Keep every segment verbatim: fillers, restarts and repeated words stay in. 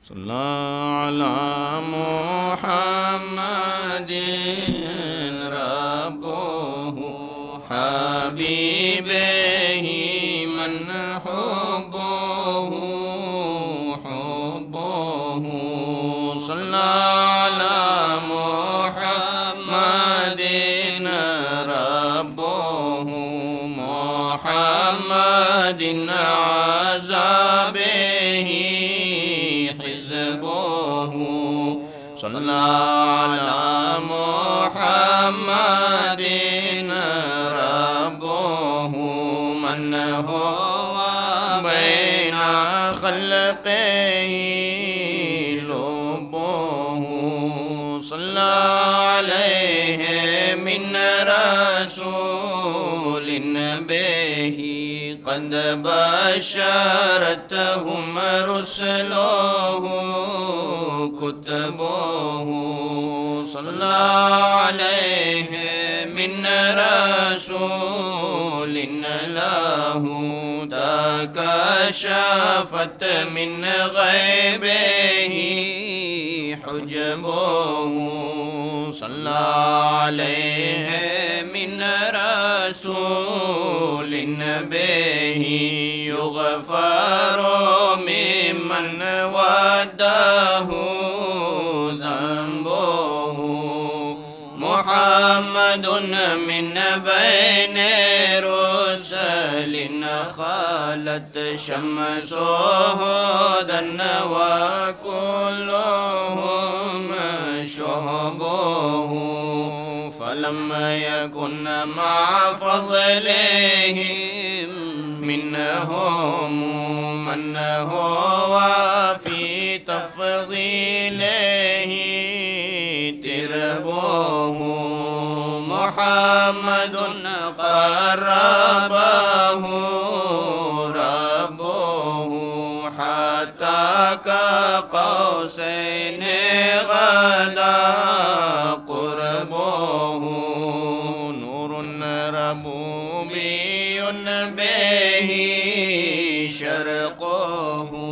अला मुहम्मदिन रब्बुहु हबीबिही मन हुब्बुहु हुब्बुहु सल्ला मुहम्मदिन रब्बुहु मुहम्मदिन अज़ाबिही सल्ला अला मुहम्मदिन रब्बुहु मन हुवा बैना खल्क़िही लुब्बुहु सल्ला अलैहि मिन रसूलिन बिही क़द बशरतहुम रुसलुहु कुतुबुहु सल्ला अलैहि मिन रसूलिन लहु तकशफत मिन ग़ैबिही हुज्बुहु सल्ला अलैहि मिन रसूलिन बिही युग़फ़रु मिमन वद्दहु मुहम्मदुन मिन बैनि रुसलिन खालत शम्सुहु दन व कुल्लुहुम शुहबुहु फलम यकुन मा फ़ज़लिहिम मिनहुम मन हुवा फ़ी तफ़ज़ीलिही तिरबुहु मुहम्मदुन क़र्रबहु रब्बुहु हत्ता कक़ौसैनि गदा क़ुर्बुहु नूरुन रबूबियुन बिही शर्क़ुहु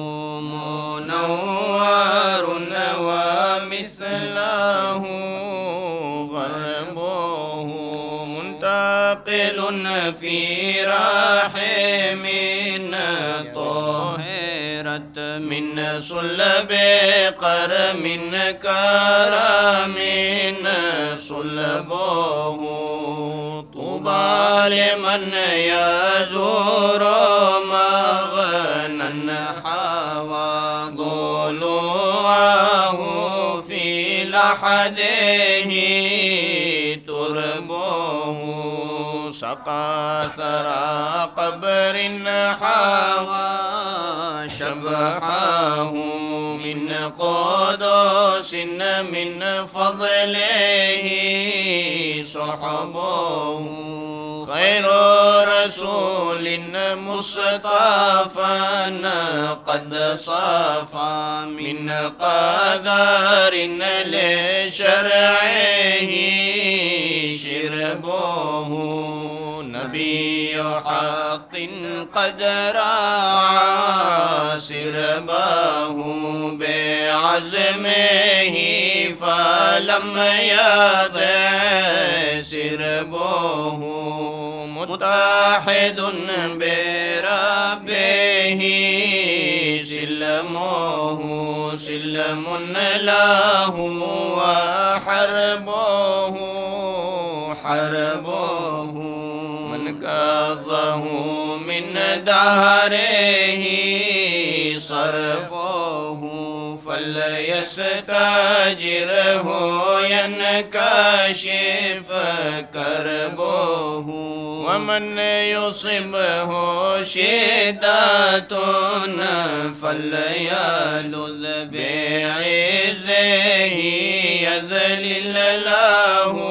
मुनव्वरुन व मिस्लहु फी रहिमिन तोहिरत मिन सुलबे करमिन करमिन सुलबुहु तुबा लिमन यज़ूरु मग़नन हवा ज़ुलुअहु फी लहदिही तुरबुहु सक़ा सरा क़ब्रिन हवा शबहहु मिन क़ुदुसिन मिन फ़ज़लिही सुहबुहु खैरु रसूलिन मुस्तफ़न क़द सफ़ा मिन क़दरिन लिशरइही शिरबुहु नबिय्यु हक़्क़िन क़द रअा सिरबहु बिअज़्मिही फलम यज़िग़ सिरबुहु मुत्तहिदुन बिरब्बिही सिलमुहु सिलमुन लहु व हर्बुहु हर्बुहु मन कज़हु मिन दहरिही सर्फ़ुहु फलयस्तजिरहु यनकशिफ़ करबुहु वमन युसिबहु शिद्दतुन फलयलुज़ बिइज़्ज़िही यज़लिल लहु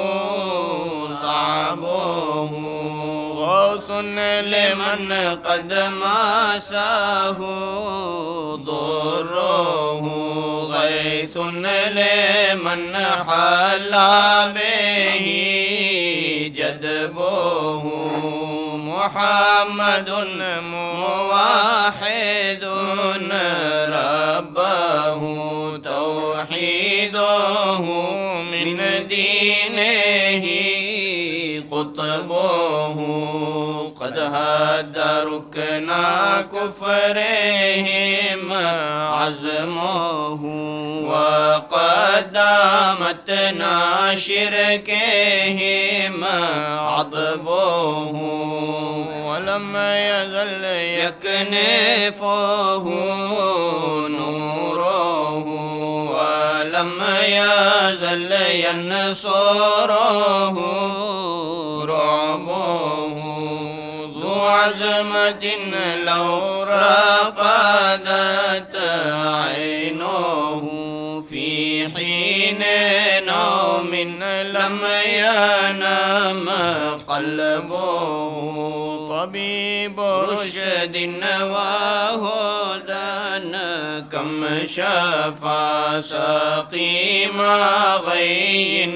सअबुहु गौसुन लिमन क़द मासहु दुर्रुहु गैथुन लिमन हल्ला बिही जदबुहु मुहम्मदुन मुवाहिदुन रब्बहु توحيده من دينه قطبه قد هد ركنا كفرهم عزمه وقدامتنا شركهم عضبه ولم يزل يكنفه نوره ولم يزل ينصره رعبه ذو عزمة لو رقدت عينه في حين نوم لم ينام قلبه طبيب رشد وهدى كم شفى سقيم غي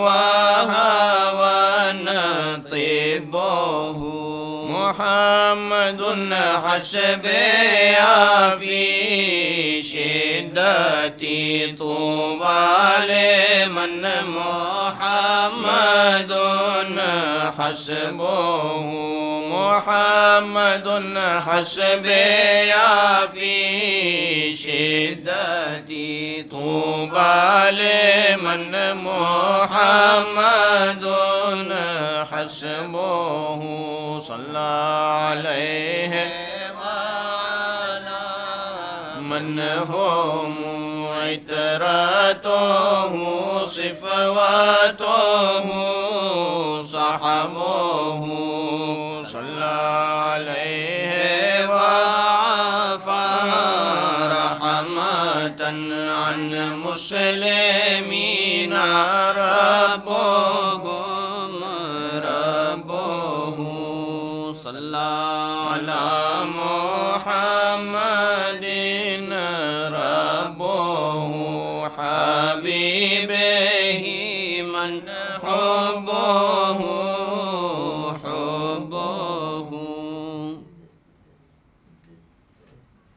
وهوى طبه محمد حسبي في شدتي طوبى لمن محمد حسبه محمد حسبي في شدتي طوبى لمن محمد حسبه صلى عليه وعلى من هم عترته صفواته صحبه صلى عليه وعفى رحمة عن مسلمين ربهم ربه صلى على محمد ربه حبيبه من حبه